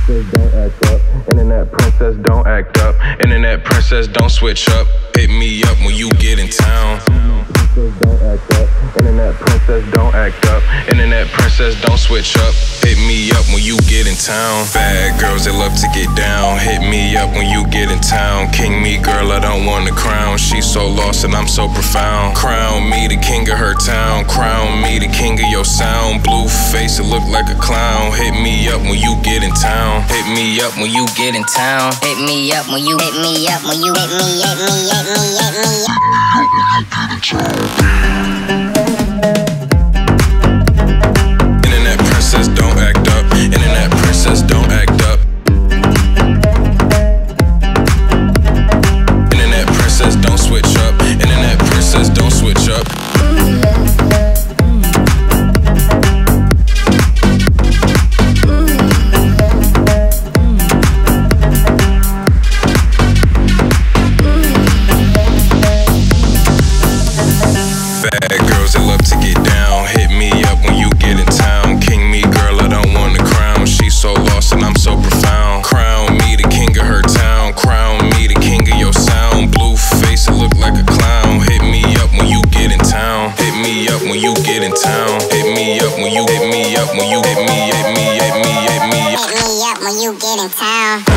princess, don't act up. Internet princess, don't act up. Internet princess, don't switch up. Hit me up when you get in town. Princess, don't act up. Internet princess, don't act up. Internet princess, don't switch up. Hit me up when you get in town. Bad girls that love to get down. Hit me up when you get in town. King me, girl, I don't want the crown. She's so lost and I'm so profound. Crown me the king of her town. Crown me the king of your sound. Blue face, it look like a clown. Hit me up when you get in town. Hit me up when you get in town. Hit me up when you hit me up when you hit me up. Internet princess, don't act up. Internet princess, don't act up. Internet princess, don't switch up. Internet princess, don't switch up. Bad girls that love to get down. Hit me up when you get in town. King me, girl, I don't want the crown. She's so lost and I'm so profound. Crown me the king of her town. Crown me the king of your sound. Blue face, it look like a clown. Hit me up when you get in town. Hit me up when you get in town. Hit me up when you hit me up when you hit me up when you get in town.